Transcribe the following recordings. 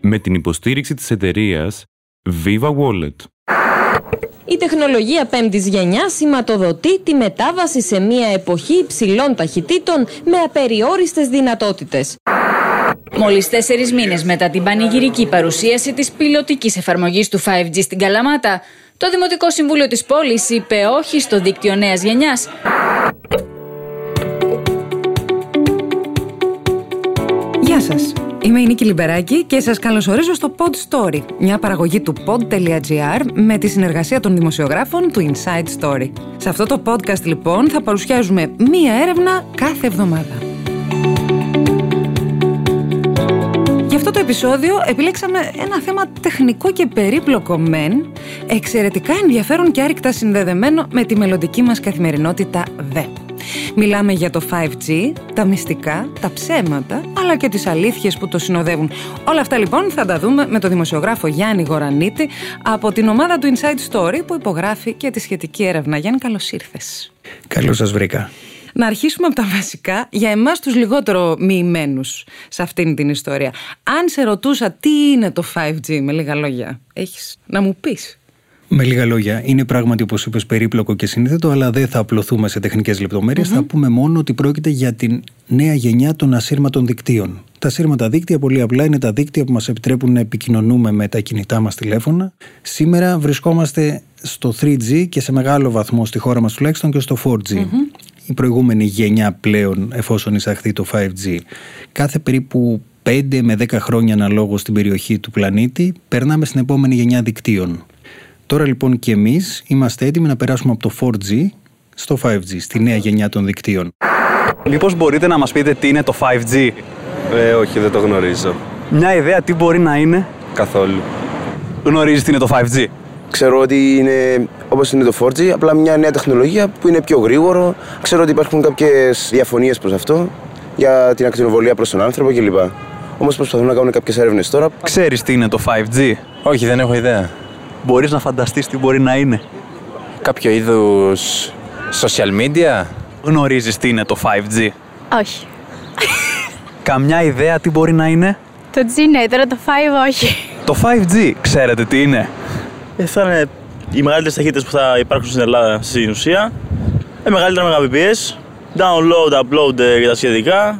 με την υποστήριξη της εταιρείας Viva Wallet. Η τεχνολογία πέμπτης γενιάς σηματοδοτεί τη μετάβαση σε μια εποχή υψηλών ταχυτήτων με απεριόριστες δυνατότητες. Μόλις 4 μήνες μετά την πανηγυρική παρουσίαση της πιλωτικής εφαρμογής του 5G στην Καλαμάτα, το Δημοτικό Συμβούλιο της πόλης είπε όχι στο δίκτυο νέας γενιάς. Γεια σας. Είμαι η Νίκη Λιμπεράκη και σας καλωσορίζω στο Pod Story, μια παραγωγή του pod.gr με τη συνεργασία των δημοσιογράφων του Inside Story. Σε αυτό το podcast λοιπόν θα παρουσιάζουμε μία έρευνα κάθε εβδομάδα. Για αυτό το επεισόδιο επιλέξαμε ένα θέμα τεχνικό και περίπλοκο μεν, εξαιρετικά ενδιαφέρον και άρρηκτα συνδεδεμένο με τη μελλοντική μας καθημερινότητα δε. Μιλάμε για το 5G, τα μυστικά, τα ψέματα, αλλά και τις αλήθειες που το συνοδεύουν. Όλα αυτά λοιπόν θα τα δούμε με τον δημοσιογράφο Γιάννη Γορανίτη από την ομάδα του Inside Story που υπογράφει και τη σχετική έρευνα. Γιάννη, καλώς ήρθες. Καλώς σας βρήκα. Να αρχίσουμε από τα βασικά για εμάς τους λιγότερο μοιημένους σε αυτήν την ιστορία. Αν σε ρωτούσα τι είναι το 5G με λίγα λόγια, έχεις να μου πεις? Με λίγα λόγια, είναι πράγματι, όπως είπες, περίπλοκο και σύνθετο, αλλά δεν θα απλωθούμε σε τεχνικές λεπτομέρειες. Θα πούμε μόνο ότι πρόκειται για την νέα γενιά των ασύρματων δικτύων. Τα ασύρματα δίκτυα, πολύ απλά, είναι τα δίκτυα που μας επιτρέπουν να επικοινωνούμε με τα κινητά μας τηλέφωνα. Σήμερα βρισκόμαστε στο 3G και σε μεγάλο βαθμό στη χώρα μας τουλάχιστον και στο 4G. Η προηγούμενη γενιά πλέον, εφόσον εισαχθεί το 5G. Κάθε περίπου 5 με 10 χρόνια αναλόγως στην περιοχή του πλανήτη, περνάμε στην επόμενη γενιά δικτύων. Τώρα λοιπόν και εμείς είμαστε έτοιμοι να περάσουμε από το 4G στο 5G, στη νέα γενιά των δικτύων. Μήπως μπορείτε να μας πείτε τι είναι το 5G? Όχι, δεν το γνωρίζω. Μια ιδέα τι μπορεί να είναι? Καθόλου. Γνωρίζεις τι είναι το 5G? Ξέρω ότι είναι όπως είναι το 4G, απλά μια νέα τεχνολογία που είναι πιο γρήγορο. Ξέρω ότι υπάρχουν κάποιες διαφωνίες προς αυτό, για την ακτινοβολία προς τον άνθρωπο κλπ. Όμως προσπαθούν να κάνουν κάποιες έρευνες τώρα. Ξέρεις τι είναι το 5G? Όχι, δεν έχω ιδέα. Μπορείς να φανταστείς τι μπορεί να είναι? Κάποιο είδους social media? Γνωρίζεις τι είναι το 5G? Όχι. Καμιά ιδέα τι μπορεί να είναι? Το G ναι, τώρα το 5 όχι. Το 5G, ξέρετε τι είναι? Θα είναι οι μεγαλύτερες ταχύτητες που θα υπάρξουν στην Ελλάδα στην ουσία. Μεγαλύτερα Mbps, download, upload και τα σχετικά.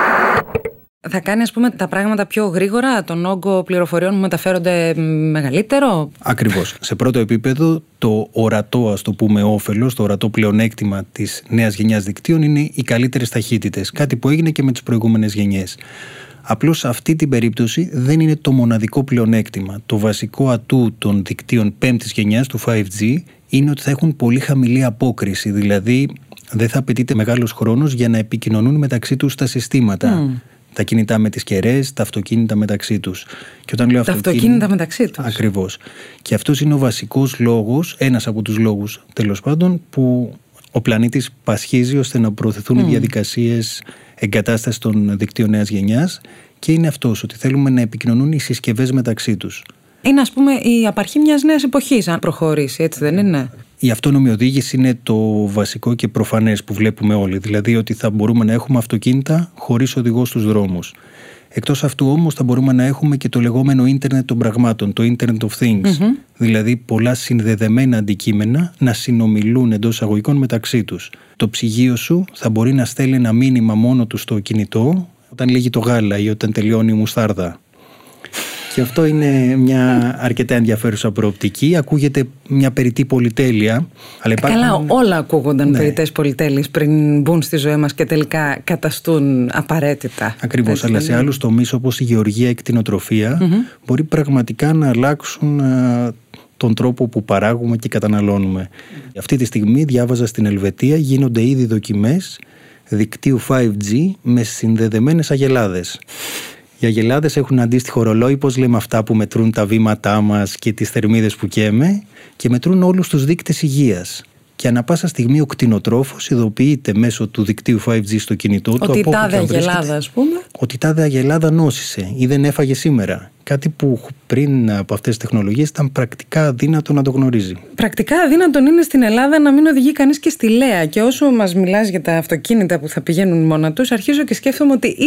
Θα κάνει, ας πούμε, τα πράγματα πιο γρήγορα, τον όγκο πληροφοριών που μεταφέρονται μεγαλύτερο. Ακριβώς. Σε πρώτο επίπεδο, το ορατό, ας το πούμε, όφελος, το ορατό πλεονέκτημα της νέας γενιάς δικτύων είναι οι καλύτερες ταχύτητες. Κάτι που έγινε και με τις προηγούμενες γενιές. Απλώς σε αυτή την περίπτωση δεν είναι το μοναδικό πλεονέκτημα. Το βασικό ατού των δικτύων πέμπτης γενιάς του 5G είναι ότι θα έχουν πολύ χαμηλή απόκριση. Δηλαδή, δεν θα απαιτείται μεγάλος χρόνος για να επικοινωνούν μεταξύ τους τα συστήματα. Τα κινητά με τις κεραίες, τα αυτοκίνητα μεταξύ τους. Και όταν λέω αυτοκίνητα μεταξύ τους. Ακριβώς. Και αυτός είναι ο βασικός λόγος, ένας από τους λόγους τέλος πάντων, που ο πλανήτης πασχίζει ώστε να προωθηθούν οι διαδικασίες εγκατάστασης των δικτύων νέας γενιάς. Και είναι αυτός, ότι θέλουμε να επικοινωνούν οι συσκευές μεταξύ τους. Είναι, ας πούμε, η απαρχή μιας νέας εποχής, αν προχωρήσει, έτσι δεν είναι? Η αυτόνομη οδήγηση είναι το βασικό και προφανές που βλέπουμε όλοι. Δηλαδή ότι θα μπορούμε να έχουμε αυτοκίνητα χωρίς οδηγό στους δρόμους. Εκτός αυτού όμως θα μπορούμε να έχουμε και το λεγόμενο ίντερνετ των πραγμάτων, το Internet of Things. Δηλαδή πολλά συνδεδεμένα αντικείμενα να συνομιλούν εντός εισαγωγικών μεταξύ τους. Το ψυγείο σου θα μπορεί να στέλνει ένα μήνυμα μόνο του στο κινητό όταν λύγει το γάλα ή όταν τελειώνει η μουστάρδα. Και αυτό είναι μια αρκετά ενδιαφέρουσα προοπτική. Ακούγεται μια περιττή πολυτέλεια. Αλλά υπάρχουν... Καλά, όλα ακούγονταν περιττές πολυτέλειες πριν μπουν στη ζωή μας και τελικά καταστούν απαραίτητα. Ακριβώς, αλλά σε άλλους τομείς όπως η γεωργία, η κτηνοτροφία μπορεί πραγματικά να αλλάξουν τον τρόπο που παράγουμε και καταναλώνουμε. Αυτή τη στιγμή διάβαζα στην Ελβετία γίνονται ήδη δοκιμές δικτύου 5G με συνδεδεμένες αγελάδες. Οι αγελάδες έχουν αντίστοιχο ρολόι, πώς λέμε αυτά που μετρούν τα βήματά μας και τις θερμίδες που καίμε, και μετρούν όλους τους δείκτες υγείας. Και ανά πάσα στιγμή ο κτηνοτρόφος ειδοποιείται μέσω του δικτύου 5G στο κινητό του ότι τάδε αγελάδα, ας πούμε, ότι τάδε αγελάδα νόσησε ή δεν έφαγε σήμερα. Κάτι που πριν από αυτές τις τεχνολογίες ήταν πρακτικά αδύνατο να το γνωρίζει. Πρακτικά αδύνατον είναι στην Ελλάδα να μην οδηγεί κανείς και στη Λέα. Και όσο μας μιλάς για τα αυτοκίνητα που θα πηγαίνουν μόνα τους, αρχίζω και σκέφτομαι ότι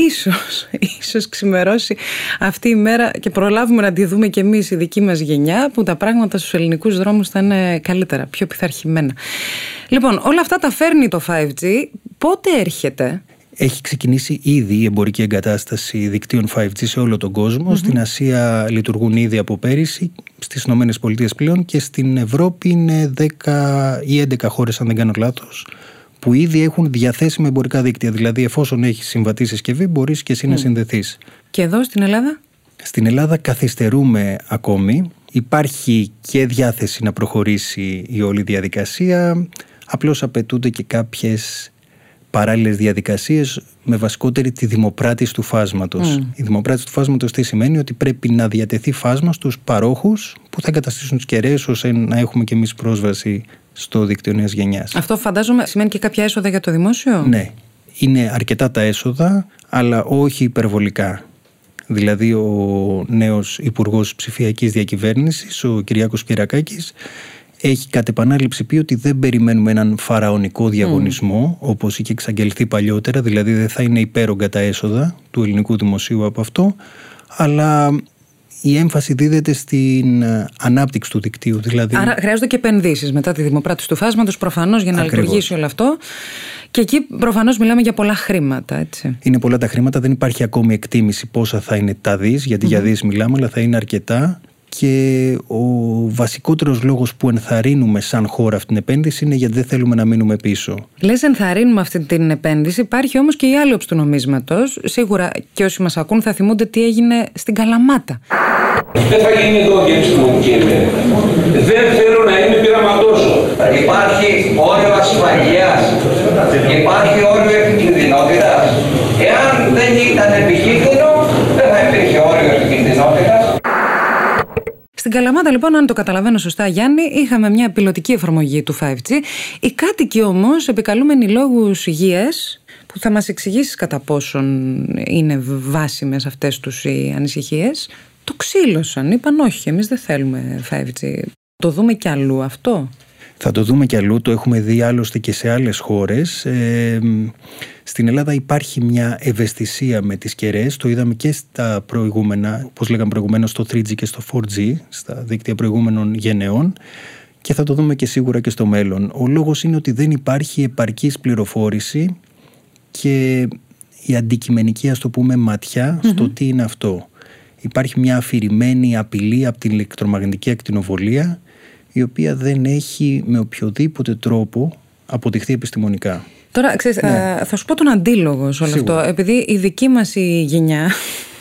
ίσως ξημερώσει αυτή η μέρα και προλάβουμε να τη δούμε κι εμείς η δική μας γενιά, που τα πράγματα στους ελληνικούς δρόμους θα είναι καλύτερα, πιο πειθαρχημένα. Λοιπόν, όλα αυτά τα φέρνει το 5G. Πότε έρχεται? Έχει ξεκινήσει ήδη η εμπορική εγκατάσταση δικτύων 5G σε όλο τον κόσμο. Στην Ασία λειτουργούν ήδη από πέρυσι, στις ΗΠΑ πλέον, και στην Ευρώπη είναι 10 ή 11 χώρες, αν δεν κάνω λάθος, που ήδη έχουν διαθέσιμα εμπορικά δίκτυα. Δηλαδή, εφόσον έχεις συμβατή συσκευή, μπορείς και εσύ να συνδεθείς. Και εδώ στην Ελλάδα? Στην Ελλάδα καθυστερούμε ακόμη. Υπάρχει και διάθεση να προχωρήσει η όλη διαδικασία. Απλώς απαιτούνται και κάποιες παράλληλες διαδικασίες, με βασικότερη τη δημοπράτηση του φάσματος. Η δημοπράτηση του φάσματος τι σημαίνει? Ότι πρέπει να διατεθεί φάσμα στους παρόχους που θα εγκαταστήσουν τις κεραίες, ώστε να έχουμε και εμείς πρόσβαση στο δίκτυο νέας γενιάς. Αυτό φαντάζομαι σημαίνει και κάποια έσοδα για το δημόσιο? Ναι, είναι αρκετά τα έσοδα, αλλά όχι υπερβολικά. Δηλαδή, ο νέος Υπουργός Ψηφιακής Διακυβέρνησης, ο Κυριάκος Κυριακάκης, έχει κατ' επανάληψη πει ότι δεν περιμένουμε έναν φαραωνικό διαγωνισμό, όπως είχε εξαγγελθεί παλιότερα, δηλαδή δεν θα είναι υπέρογκα τα έσοδα του ελληνικού δημοσίου από αυτό, αλλά η έμφαση δίδεται στην ανάπτυξη του δικτύου. Δηλαδή... Άρα χρειάζονται και επενδύσεις μετά τη δημοπράτηση του φάσματος, προφανώς, για να λειτουργήσει όλο αυτό. Και εκεί προφανώς μιλάμε για πολλά χρήματα, έτσι. Είναι πολλά τα χρήματα, δεν υπάρχει ακόμη εκτίμηση πόσα θα είναι τα δις, γιατί για δις μιλάμε, αλλά θα είναι αρκετά. Και ο βασικότερος λόγος που ενθαρρύνουμε σαν χώρα αυτή την επένδυση είναι γιατί δεν θέλουμε να μείνουμε πίσω. Λες ενθαρρύνουμε αυτή την επένδυση, υπάρχει όμως και η άλλη όψη του νομίσματος. Σίγουρα και όσοι μας ακούν θα θυμούνται τι έγινε στην Καλαμάτα. Δεν θα γίνει εδώ για επιστημονική έρευνα. Δεν θέλω να είμαι πειραματόζω. Υπάρχει όριο ασφαλείας, υπάρχει όριο επικινδυνότητας. Εάν δεν ήταν επικίνδυνο, δεν θα υπήρχε όριο επικινδυνότητας. Στην Καλαμάτα, λοιπόν, αν το καταλαβαίνω σωστά, Γιάννη, είχαμε μια πιλωτική εφαρμογή του 5G. Οι κάτοικοι όμως, επικαλούμενοι λόγους υγείας, που θα μας εξηγήσεις κατά πόσον είναι βάσιμες αυτές τους οι ανησυχίες, το ξύλωσαν. Είπαν όχι, εμείς δεν θέλουμε 5G. Το δούμε κι αλλού αυτό? Θα το δούμε κι αλλού, το έχουμε δει άλλωστε και σε άλλες χώρες. Στην Ελλάδα υπάρχει μια ευαισθησία με τις κεραίες, το είδαμε και στα προηγούμενα, όπως λέγαμε προηγουμένως, στο 3G και στο 4G, στα δίκτυα προηγούμενων γενεών, και θα το δούμε και σίγουρα και στο μέλλον. Ο λόγος είναι ότι δεν υπάρχει επαρκής πληροφόρηση και η αντικειμενική, ας το πούμε, ματιά στο τι είναι αυτό. Υπάρχει μια αφηρημένη απειλή από την ηλεκτρομαγνητική ακτινοβολία, η οποία δεν έχει με οποιοδήποτε τρόπο αποδειχθεί επιστημονικά. Τώρα, ξέρεις, θα σου πω τον αντίλογο σε όλο αυτό. Επειδή η δική μας η γενιά,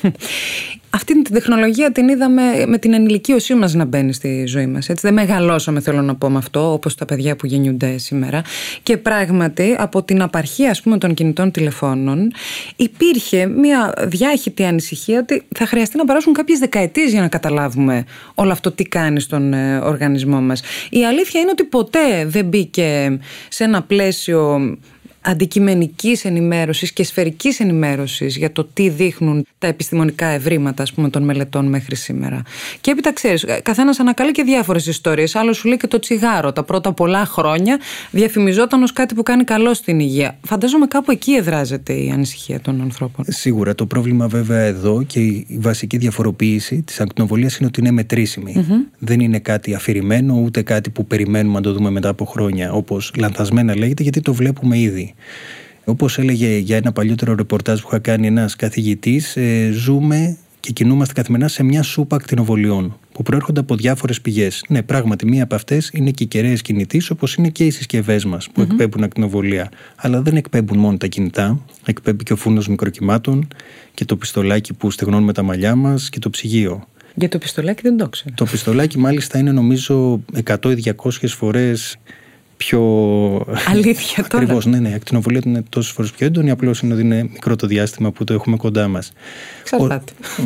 αυτή την τεχνολογία την είδαμε με την ενηλικίωσή μας να μπαίνει στη ζωή μας. Έτσι, δεν μεγαλώσαμε, θέλω να πω, με αυτό, όπως τα παιδιά που γεννιούνται σήμερα. Και πράγματι, από την απαρχή, ας πούμε, των κινητών τηλεφώνων, υπήρχε μια διάχυτη ανησυχία ότι θα χρειαστεί να περάσουν κάποιες δεκαετίες για να καταλάβουμε όλο αυτό τι κάνει στον οργανισμό μας. Η αλήθεια είναι ότι ποτέ δεν μπήκε σε ένα πλαίσιο αντικειμενικής ενημέρωσης και σφαιρικής ενημέρωσης για το τι δείχνουν τα επιστημονικά ευρήματα, ας πούμε, των μελετών μέχρι σήμερα. Και έπειτα, ξέρεις, καθένας ανακαλεί και διάφορες ιστορίες. Άλλος σου λέει και το τσιγάρο. Τα πρώτα πολλά χρόνια διαφημιζόταν ως κάτι που κάνει καλό στην υγεία. Φαντάζομαι κάπου εκεί εδράζεται η ανησυχία των ανθρώπων. Σίγουρα. Το πρόβλημα βέβαια εδώ και η βασική διαφοροποίηση της ακτινοβολίας είναι ότι είναι μετρήσιμη. Δεν είναι κάτι αφηρημένο, ούτε κάτι που περιμένουμε να το δούμε μετά από χρόνια, όπως λανθασμένα λέγεται, γιατί το βλέπουμε ήδη. Όπως έλεγε για ένα παλιότερο ρεπορτάζ που είχα κάνει ένας καθηγητής, ζούμε και κινούμαστε καθημερινά σε μια σούπα ακτινοβολιών που προέρχονται από διάφορες πηγές. Ναι, πράγματι, μία από αυτές είναι και οι κεραίες κινητής, όπως είναι και οι συσκευές μας που εκπέμπουν ακτινοβολία. Αλλά δεν εκπέμπουν μόνο τα κινητά, εκπέμπει και ο φούρνος μικροκυμάτων και το πιστολάκι που στεγνώνουμε τα μαλλιά μας και το ψυγείο. Για το πιστολάκι δεν το ξέρω. Το πιστολάκι μάλιστα είναι, νομίζω, 100 ή 200 φορές πιο. Αλήθεια τώρα. Ακριβώς, ναι. Η ακτινοβολία του είναι τόσες φορές πιο έντονη, απλώς είναι ότι είναι μικρό το διάστημα που το έχουμε κοντά μας. Εξαρτάται. Ναι.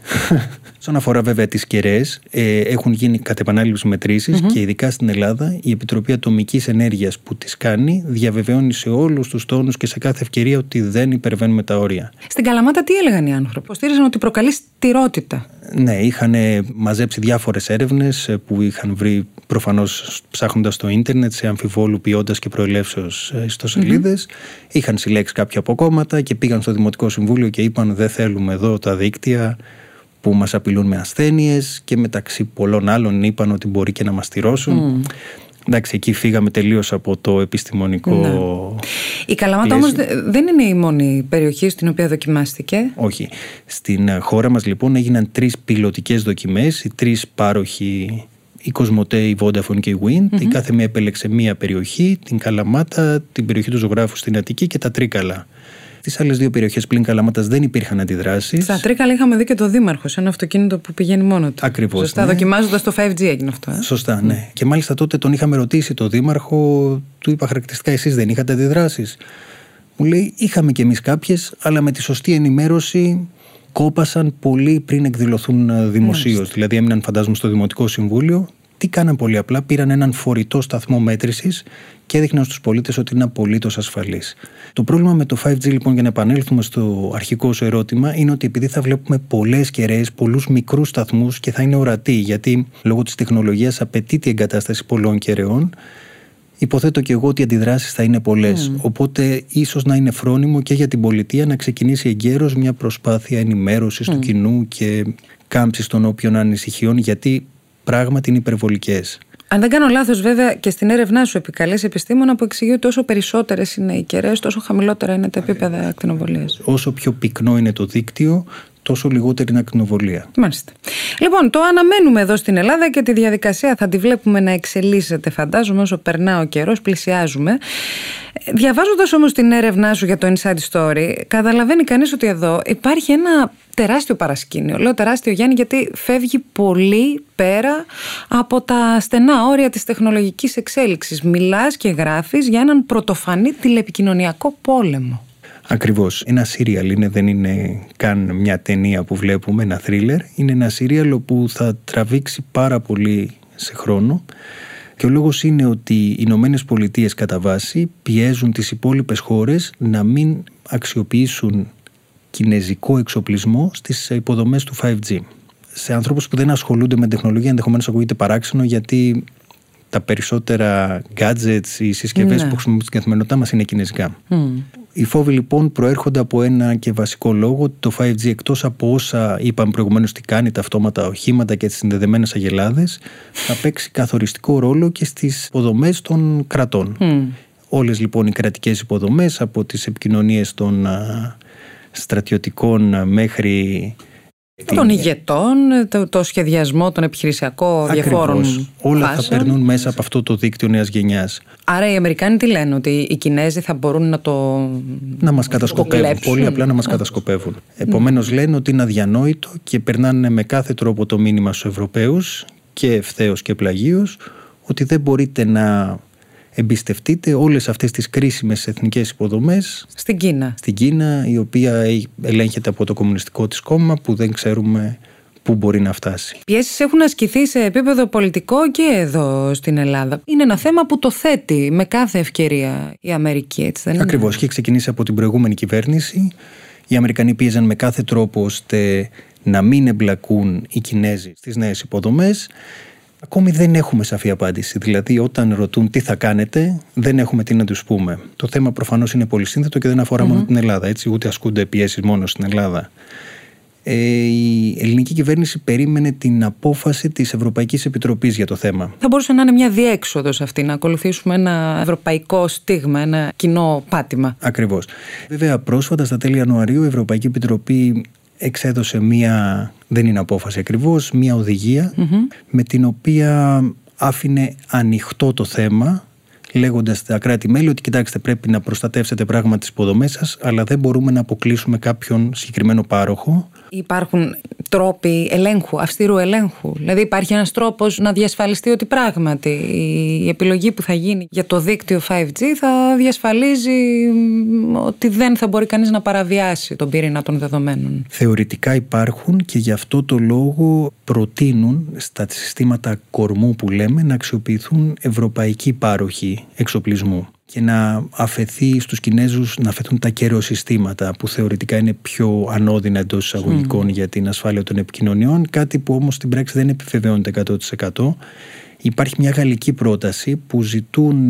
Όσον αφορά βέβαια τις κεραίες, έχουν γίνει κατ' επανάληψη μετρήσεις και ειδικά στην Ελλάδα η Επιτροπή Ατομικής Ενέργειας που τις κάνει διαβεβαιώνει σε όλους τους τόνους και σε κάθε ευκαιρία ότι δεν υπερβαίνουμε τα όρια. Στην Καλαμάτα τι έλεγαν οι άνθρωποι? Υποστήριζαν ότι προκαλεί στηρότητα. Ναι, είχαν μαζέψει διάφορες έρευνες που είχαν βρει προφανώς ψάχνοντας στο ίντερνετ σε αμφιβόλου ποιότητας και προελεύσεως ιστοσελίδες. Είχαν συλλέξει κάποια αποκόμματα και πήγαν στο Δημοτικό Συμβούλιο και είπαν δεν θέλουμε εδώ τα δίκτυα που μας απειλούν με ασθένειες, και μεταξύ πολλών άλλων είπαν ότι μπορεί και να μας τυρώσουν. Εντάξει, εκεί φύγαμε τελείως από το επιστημονικό. Η Καλαμάτα όμως δεν είναι η μόνη περιοχή στην οποία δοκιμάστηκε. Όχι. Στην χώρα μας λοιπόν έγιναν 3 πιλωτικές δοκιμές, οι 3 πάροχοι, η Κοσμοτέ, η Vodafone και η Wind. Η κάθε μία επέλεξε μία περιοχή, την Καλαμάτα, την περιοχή του Ζωγράφου στην Αττική και τα Τρίκαλα. Στις άλλες 2 περιοχές πλην Καλαμάτας δεν υπήρχαν αντιδράσεις. Στα Τρίκαλα είχαμε δει και το δήμαρχο σε ένα αυτοκίνητο που πηγαίνει μόνο του. Ακριβώς. Σωστά, δοκιμάζοντας το 5G έγινε αυτό. Σωστά, ναι. Και μάλιστα τότε τον είχαμε ρωτήσει το δήμαρχο, του είπα χαρακτηριστικά, εσείς δεν είχατε αντιδράσεις? Μου λέει, είχαμε κι εμείς κάποιες, αλλά με τη σωστή ενημέρωση κόπασαν πολύ πριν εκδηλωθούν δημοσίως. Δηλαδή έμειναν, φαντάζομαι, στο Δημοτικό Συμβούλιο. Τι κάναν πολύ απλά? Πήραν έναν φορητό σταθμό μέτρησης και έδειχναν στους πολίτες ότι είναι απολύτως ασφαλής. Το πρόβλημα με το 5G, λοιπόν, για να επανέλθουμε στο αρχικό σου ερώτημα, είναι ότι επειδή θα βλέπουμε πολλές κεραίες, πολλούς μικρούς σταθμούς και θα είναι ορατοί, γιατί λόγω της τεχνολογίας απαιτείται η εγκατάσταση πολλών κεραιών, υποθέτω και εγώ ότι οι αντιδράσεις θα είναι πολλές. Οπότε ίσως να είναι φρόνιμο και για την πολιτεία να ξεκινήσει εγκαίρως μια προσπάθεια ενημέρωσης του κοινού και κάμψης των όποιων ανησυχιών, γιατί πράγματι είναι υπερβολικές. Αν δεν κάνω λάθος, βέβαια, και στην έρευνά σου επικαλείς επιστήμονα που εξηγεί ότι όσο περισσότερες είναι οι κεραίες, τόσο χαμηλότερα είναι τα επίπεδα ακτινοβολίας. Όσο πιο πυκνό είναι το δίκτυο, τόσο λιγότερη είναι ακτινοβολία. Μάλιστα. Λοιπόν, το αναμένουμε εδώ στην Ελλάδα και τη διαδικασία θα τη βλέπουμε να εξελίσσεται, φαντάζομαι, όσο περνά ο καιρός, πλησιάζουμε. Διαβάζοντας όμως την έρευνά σου για το Inside Story, καταλαβαίνει κανείς ότι εδώ υπάρχει ένα τεράστιο παρασκήνιο. Λέω τεράστιο, Γιάννη, γιατί φεύγει πολύ πέρα από τα στενά όρια της τεχνολογικής εξέλιξης. Μιλάς και γράφεις για έναν πρωτοφανή τηλεπικοινωνιακό πόλεμο. Ακριβώς. Ένα σύριαλ είναι, δεν είναι καν μια ταινία που βλέπουμε, ένα θρίλερ. Είναι ένα σύριαλ που θα τραβήξει πάρα πολύ σε χρόνο. Και ο λόγος είναι ότι οι Ηνωμένες Πολιτείες κατά βάση πιέζουν τις υπόλοιπες χώρες να μην αξιοποιήσουν κινεζικό εξοπλισμό στις υποδομές του 5G. Σε ανθρώπους που δεν ασχολούνται με τεχνολογία ενδεχομένως ακούγεται παράξενο, γιατί τα περισσότερα gadgets, οι συσκευές που χρησιμοποιούμε στην καθημερινότητά μας είναι κινεζικά. Οι φόβοι λοιπόν προέρχονται από ένα και βασικό λόγο, ότι το 5G, εκτός από όσα είπαμε προηγουμένως τι κάνει, τα αυτόματα οχήματα και τις συνδεδεμένες αγελάδες, θα παίξει καθοριστικό ρόλο και στις υποδομές των κρατών. Όλες λοιπόν οι κρατικές υποδομές, από τις επικοινωνίες των στρατιωτικών μέχρι των ηγετών, το σχεδιασμό, τον επιχειρησιακό διαφόρων. Όλα φάσεων. Θα περνούν μέσα από αυτό το δίκτυο νέας γενιάς. Άρα οι Αμερικάνοι τι λένε, ότι οι Κινέζοι θα μπορούν να μας κατασκοπεύουν. Πολύ απλά να μας κατασκοπεύουν. Επομένως λένε ότι είναι αδιανόητο και περνάνε με κάθε τρόπο το μήνυμα στους Ευρωπαίους, και ευθέως και πλαγίως, ότι δεν μπορείτε να εμπιστευτείτε όλες αυτές τις κρίσιμες εθνικές υποδομές στην Κίνα. Στην Κίνα, η οποία ελέγχεται από το κομμουνιστικό της κόμμα, που δεν ξέρουμε πού μπορεί να φτάσει. Πιέσεις έχουν ασκηθεί σε επίπεδο πολιτικό και εδώ στην Ελλάδα. Είναι ένα θέμα που το θέτει με κάθε ευκαιρία η Αμερική, έτσι δεν είναι? Ακριβώς. Είχε ξεκινήσει από την προηγούμενη κυβέρνηση. Οι Αμερικανοί πίεζαν με κάθε τρόπο ώστε να μην εμπλακούν οι Κινέζοι στις νέες υποδομές. Ακόμη δεν έχουμε σαφή απάντηση. Δηλαδή, όταν ρωτούν τι θα κάνετε, δεν έχουμε τι να τους πούμε. Το θέμα προφανώς είναι πολύ σύνθετο και δεν αφορά μόνο την Ελλάδα. Έτσι, ούτε ασκούνται πιέσεις μόνο στην Ελλάδα. Η ελληνική κυβέρνηση περίμενε την απόφαση της Ευρωπαϊκής Επιτροπής για το θέμα. Θα μπορούσε να είναι μια διέξοδος αυτή, να ακολουθήσουμε ένα ευρωπαϊκό στίγμα, ένα κοινό πάτημα. Ακριβώς. Βέβαια, πρόσφατα στα τέλη Ιανουαρίου η Ευρωπαϊκή Επιτροπή εξέδωσε μία, δεν είναι απόφαση ακριβώς, μία οδηγία με την οποία άφηνε ανοιχτό το θέμα, λέγοντας στα κράτη-μέλη ότι κοιτάξτε, πρέπει να προστατεύσετε πράγματι τις υποδομές σας, αλλά δεν μπορούμε να αποκλείσουμε κάποιον συγκεκριμένο πάροχο. Υπάρχουν τρόποι ελέγχου, αυστηρού ελέγχου? Δηλαδή υπάρχει ένας τρόπος να διασφαλιστεί ότι πράγματι η επιλογή που θα γίνει για το δίκτυο 5G θα διασφαλίζει ότι δεν θα μπορεί κανείς να παραβιάσει τον πυρήνα των δεδομένων? Θεωρητικά υπάρχουν και γι' αυτό το λόγο προτείνουν στα συστήματα κορμού που λέμε να αξιοποιηθούν ευρωπαϊκοί πάροχοι εξοπλισμού και να αφαιθεί στους Κινέζους να αφαιθούν τα καιροσυστήματα που θεωρητικά είναι πιο ανώδυνα εντός εισαγωγικών για την ασφάλεια των επικοινωνιών, κάτι που όμως στην πράξη δεν επιβεβαιώνεται 100%. Υπάρχει μια γαλλική πρόταση που ζητούν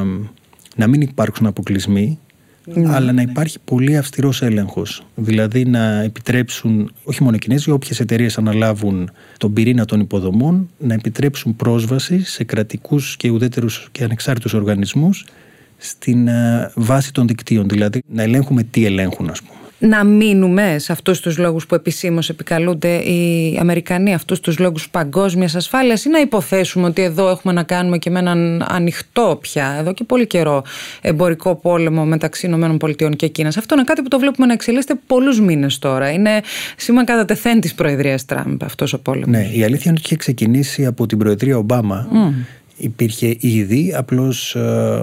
να μην υπάρξουν αποκλεισμοί, αλλά να υπάρχει πολύ αυστηρός έλεγχος. Δηλαδή να επιτρέψουν, όχι μόνο οι Κινέζοι, όποιες εταιρείες αναλάβουν τον πυρήνα των υποδομών, να επιτρέψουν πρόσβαση σε κρατικούς και ουδέτερους και ανεξάρτητους οργανισμούς στην βάση των δικτύων. Δηλαδή να ελέγχουμε τι ελέγχουν, ας πούμε. Να μείνουμε σε αυτούς τους λόγους που επισήμως επικαλούνται οι Αμερικανοί, αυτούς τους λόγους παγκόσμιας ασφάλειας, ή να υποθέσουμε ότι εδώ έχουμε να κάνουμε και με έναν ανοιχτό πια, εδώ και πολύ καιρό, εμπορικό πόλεμο μεταξύ ΗΠΑ και Κίνας? Αυτό είναι κάτι που το βλέπουμε να εξελίσσεται πολλούς μήνες τώρα. Είναι σήμα κατά τεθέν της προεδρίας Τραμπ αυτός ο πόλεμος. Ναι, η αλήθεια είναι ότι είχε ξεκινήσει από την προεδρία Ομπάμα. Υπήρχε ήδη, απλώς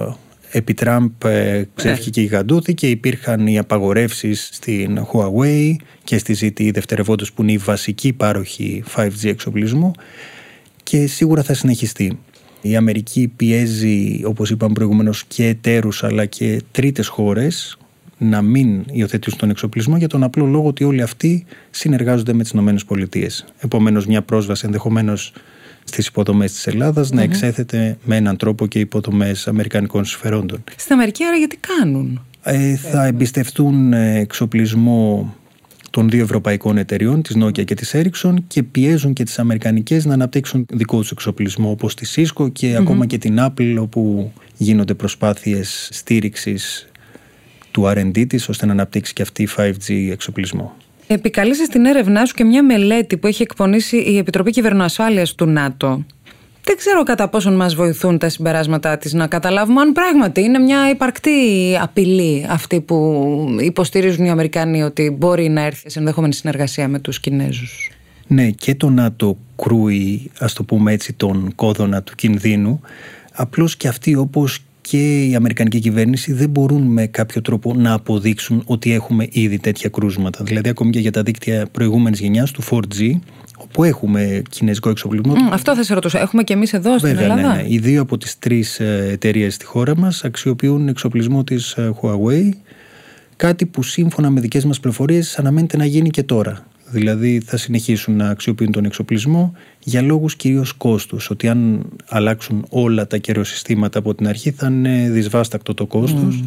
επί Τραμπ ξέφυγε η γαντούθη και υπήρχαν οι απαγορεύσεις στην Huawei και στη ZTE δευτερευόντως, που είναι η βασική πάροχη 5G εξοπλισμού, και σίγουρα θα συνεχιστεί. Η Αμερική πιέζει, όπως είπαμε προηγουμένως, και εταίρους αλλά και τρίτες χώρες να μην υιοθετήσουν τον εξοπλισμό, για τον απλό λόγο ότι όλοι αυτοί συνεργάζονται με τις ΗΠΑ. Επομένως, μια πρόσβαση ενδεχομένως στις υποδομές της Ελλάδας να εξέθεται με έναν τρόπο και υποδομές αμερικανικών συμφερόντων. Στην Αμερική άρα γιατί κάνουν? Θα εμπιστευτούν εξοπλισμό των δύο ευρωπαϊκών εταιριών, της Nokia και της Ericsson, και πιέζουν και τις αμερικανικές να αναπτύξουν δικό τους εξοπλισμό, όπως τη Cisco και ακόμα και την Apple, όπου γίνονται προσπάθειες στήριξης του R&D της ώστε να αναπτύξει και αυτή 5G εξοπλισμό. Επικαλείσαι στην έρευνά σου και μια μελέτη που έχει εκπονήσει η Επιτροπή Κυβερνοασφάλειας του ΝΑΤΟ. Δεν ξέρω κατά πόσον μας βοηθούν τα συμπεράσματά της να καταλάβουμε αν πράγματι είναι μια υπαρκτή απειλή αυτή που υποστηρίζουν οι Αμερικανοί ότι μπορεί να έρθει σε ενδεχόμενη συνεργασία με τους Κινέζους. Ναι, και το ΝΑΤΟ κρούει, ας το πούμε έτσι, τον κόδωνα του κινδύνου. Απλώς και αυτοί, όπως και η αμερικανική κυβέρνηση, δεν μπορούν με κάποιο τρόπο να αποδείξουν ότι έχουμε ήδη τέτοια κρούσματα. Δηλαδή, ακόμη και για τα δίκτυα προηγούμενης γενιάς του 4G, όπου έχουμε κινέζικο εξοπλισμό. Αυτό θα σε ρωτούσα. Έχουμε και εμείς εδώ στην Ελλάδα? Ναι. Οι δύο από τις τρεις εταιρείες στη χώρα μας αξιοποιούν εξοπλισμό της Huawei, κάτι που σύμφωνα με δικές μας πληροφορίες αναμένεται να γίνει και τώρα. Δηλαδή θα συνεχίσουν να αξιοποιούν τον εξοπλισμό για λόγους κυρίως κόστους. Ότι αν αλλάξουν όλα τα καιροσυστήματα από την αρχή θα είναι δυσβάστακτο το κόστος.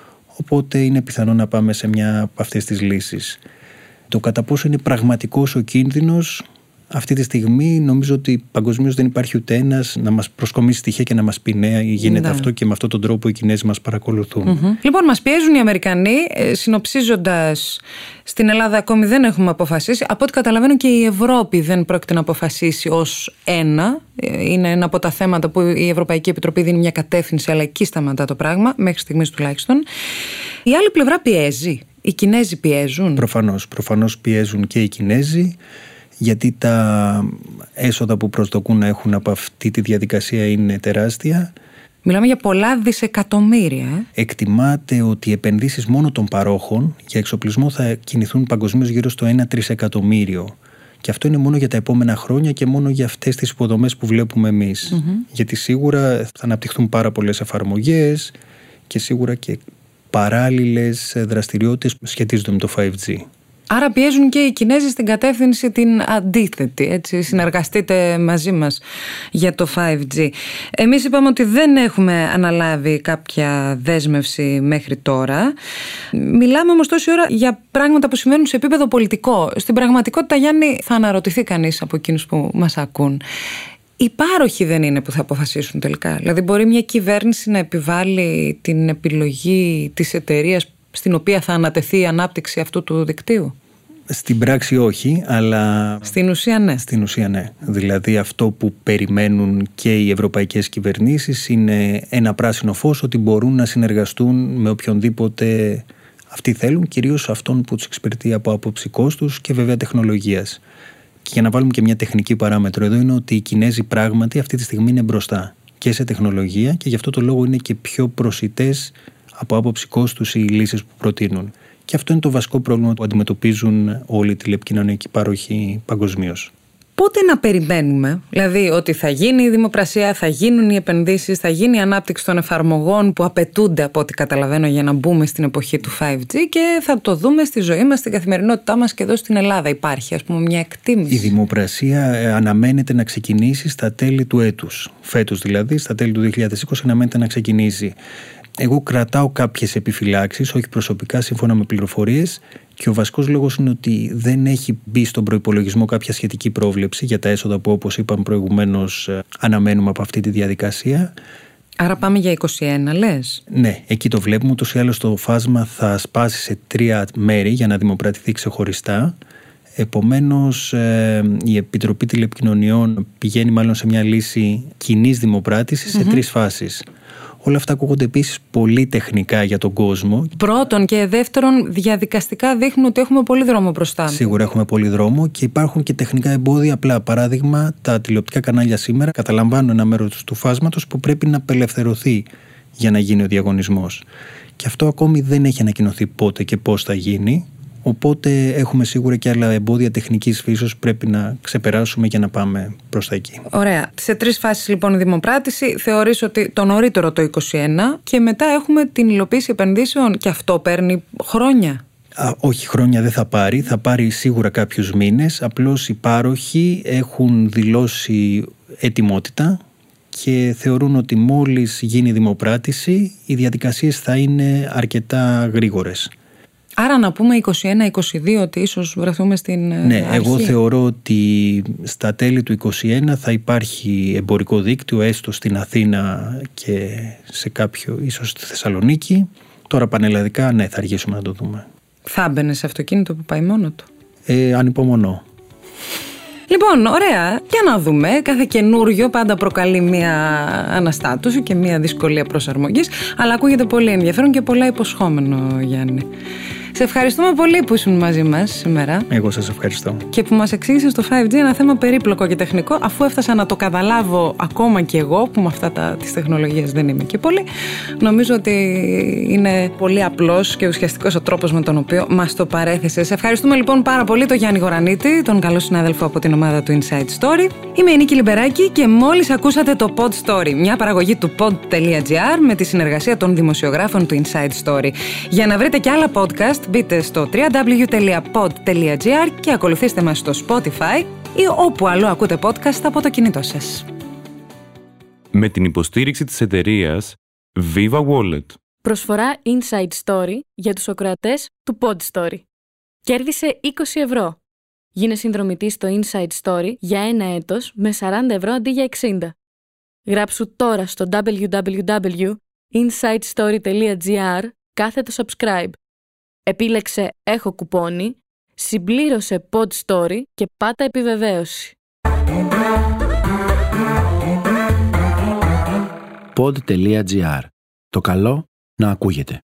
Οπότε είναι πιθανό να πάμε σε μια από αυτές τις λύσεις. Το κατά πόσο είναι πραγματικός ο κίνδυνος, αυτή τη στιγμή νομίζω ότι παγκοσμίως δεν υπάρχει ούτε ένας να μας προσκομίσει στοιχεία και να μας πει ναι, γίνεται αυτό και με αυτόν τον τρόπο οι Κινέζοι μας παρακολουθούν. Λοιπόν, μας πιέζουν οι Αμερικανοί. Συνοψίζοντας, στην Ελλάδα ακόμη δεν έχουμε αποφασίσει. Από ό,τι καταλαβαίνω και η Ευρώπη δεν πρόκειται να αποφασίσει ως ένα. Είναι ένα από τα θέματα που η Ευρωπαϊκή Επιτροπή δίνει μια κατεύθυνση, αλλά εκεί σταματά το πράγμα, μέχρι στιγμής τουλάχιστον. Η άλλη πλευρά πιέζει. Οι Κινέζοι πιέζουν. Προφανώς πιέζουν και οι Κινέζοι, γιατί τα έσοδα που προσδοκούν να έχουν από αυτή τη διαδικασία είναι τεράστια. Μιλάμε για πολλά δισεκατομμύρια. Εκτιμάται ότι οι επενδύσεις μόνο των παρόχων για εξοπλισμό θα κινηθούν παγκοσμίως γύρω στο 1 τρισεκατομμύριο. Και αυτό είναι μόνο για τα επόμενα χρόνια και μόνο για αυτές τις υποδομές που βλέπουμε εμείς. Γιατί σίγουρα θα αναπτυχθούν πάρα πολλές εφαρμογές και σίγουρα και παράλληλες δραστηριότητες που σχετίζονται με το 5G. Άρα πιέζουν και οι Κινέζοι στην κατεύθυνση την αντίθετη, έτσι, συνεργαστείτε μαζί μας για το 5G. Εμείς είπαμε ότι δεν έχουμε αναλάβει κάποια δέσμευση μέχρι τώρα. Μιλάμε όμως τόση ώρα για πράγματα που συμβαίνουν σε επίπεδο πολιτικό. Στην πραγματικότητα, Γιάννη, θα αναρωτηθεί κανείς από εκείνους που μας ακούν. Οι πάροχοι δεν είναι που θα αποφασίσουν τελικά? Δηλαδή μπορεί μια κυβέρνηση να επιβάλλει την επιλογή της εταιρείας στην οποία θα ανατεθεί η ανάπτυξη αυτού του δικτύου? Στην πράξη όχι, αλλά στην ουσία ναι. Στην ουσία ναι. Δηλαδή αυτό που περιμένουν και οι ευρωπαϊκές κυβερνήσεις είναι ένα πράσινο φως ότι μπορούν να συνεργαστούν με οποιονδήποτε Αυτοί θέλουν κυρίως αυτόν που τους εξυπηρετεί από άποψη κόστους και βέβαια τεχνολογίας. Και για να βάλουμε και μια τεχνική παράμετρο εδώ, είναι ότι οι Κινέζοι πράγματι αυτή τη στιγμή είναι μπροστά και σε τεχνολογία και γι' αυτό το λόγο είναι και πιο προσιτές από άποψη κόστους οι λύσεις που προτείνουν. Και αυτό είναι το βασικό πρόβλημα που αντιμετωπίζουν όλοι οι τηλεπικοινωνιακοί πάροχοι παγκοσμίως. Πότε να περιμένουμε, δηλαδή ότι θα γίνει η δημοπρασία, θα γίνουν οι επενδύσεις, θα γίνει η ανάπτυξη των εφαρμογών που απαιτούνται από ό,τι καταλαβαίνω για να μπούμε στην εποχή του 5G και θα το δούμε στη ζωή μας, στην καθημερινότητά μας και εδώ στην Ελλάδα? Υπάρχει μια εκτίμηση? Η δημοπρασία αναμένεται να ξεκινήσει στα τέλη του έτους. Φέτος δηλαδή, στα τέλη του 2020 αναμένεται να ξεκινήσει. Εγώ κρατάω κάποιες επιφυλάξεις, όχι προσωπικά, σύμφωνα με πληροφορίες, και ο βασικός λόγος είναι ότι δεν έχει μπει στον προϋπολογισμό κάποια σχετική πρόβλεψη για τα έσοδα που, όπως είπαμε προηγουμένως, αναμένουμε από αυτή τη διαδικασία. Άρα πάμε για 21, λες? Ναι, εκεί το βλέπουμε. Ούτως ή άλλως το φάσμα θα σπάσει σε 3 μέρη για να δημοπρατηθεί ξεχωριστά. Επομένως, η Επιτροπή Τηλεπικοινωνιών πηγαίνει μάλλον σε μια λύση κοινής δημοπράτησης σε 3 φάσεις. Όλα αυτά ακούγονται επίσης πολύ τεχνικά για τον κόσμο. Πρώτον και δεύτερον, διαδικαστικά δείχνουν ότι έχουμε πολύ δρόμο μπροστά μας. Σίγουρα έχουμε πολύ δρόμο και υπάρχουν και τεχνικά εμπόδια. Απλά παράδειγμα, τα τηλεοπτικά κανάλια σήμερα καταλαμβάνουν ένα μέρος του φάσματος που πρέπει να απελευθερωθεί για να γίνει ο διαγωνισμός. Και αυτό ακόμη δεν έχει ανακοινωθεί πότε και πώς θα γίνει. Οπότε έχουμε σίγουρα και άλλα εμπόδια τεχνικής φύσεως που πρέπει να ξεπεράσουμε για να πάμε προς τα εκεί. Ωραία. Σε 3 φάσεις λοιπόν η δημοπράτηση. Θεωρείς ότι το νωρίτερο το 2021 και μετά έχουμε την υλοποίηση επενδύσεων και αυτό παίρνει χρόνια? Όχι, χρόνια δεν θα πάρει. Θα πάρει σίγουρα κάποιους μήνες. Απλώς οι πάροχοι έχουν δηλώσει ετοιμότητα και θεωρούν ότι μόλις γίνει η δημοπράτηση οι διαδικασίες θα είναι αρκετά γρήγορες. Άρα να πούμε 21-22 ότι ίσως βρεθούμε στην αρχή. Ναι, εγώ θεωρώ ότι στα τέλη του 2021 θα υπάρχει εμπορικό δίκτυο, έστω στην Αθήνα και σε κάποιο, ίσως στη Θεσσαλονίκη. Τώρα πανελλαδικά, ναι, θα αργήσουμε να το δούμε. Θα μπαινε σε αυτοκίνητο που πάει μόνο του? Ανυπομονώ. Λοιπόν, ωραία. Για να δούμε. Κάθε καινούριο πάντα προκαλεί μία αναστάτωση και μία δυσκολία προσαρμογής. Αλλά ακούγεται πολύ ενδιαφέρον και πολλά υποσχόμενο, Γιάννη. Σε ευχαριστούμε πολύ που ήσουν μαζί μας σήμερα. Εγώ σας ευχαριστώ. Και που μας εξήγησες το 5G, ένα θέμα περίπλοκο και τεχνικό, αφού έφτασα να το καταλάβω ακόμα και εγώ, που με αυτά τις τεχνολογίες δεν είμαι και πολύ. Νομίζω ότι είναι πολύ απλός και ουσιαστικός ο τρόπος με τον οποίο μας το παρέθεσες. Σε ευχαριστούμε λοιπόν πάρα πολύ τον Γιάννη Γορανίτη, τον καλό συνάδελφο από την ομάδα του Inside Story. Είμαι η Νίκη Λιμπεράκη και μόλις ακούσατε το Pod Story, μια παραγωγή του pod.gr με τη συνεργασία των δημοσιογράφων του Inside Story. Για να βρείτε και άλλα podcast, μπείτε στο www.pod.gr και ακολουθήστε μας στο Spotify ή όπου αλλού ακούτε podcast από το κινητό σας. Με την υποστήριξη της εταιρείας Viva Wallet. Προσφορά Inside Story για τους ακροατές του Pod Story. Κέρδισε 20 ευρώ. Γίνε συνδρομητής στο Inside Story για 1 έτος με 40 ευρώ αντί για 60. Γράψου τώρα στο www.insidestory.gr/subscribe. Επίλεξε «Έχω κουπόνι», συμπλήρωσε Pod Story και πάτα επιβεβαίωση. Pod.gr. Το καλό να ακούγεται.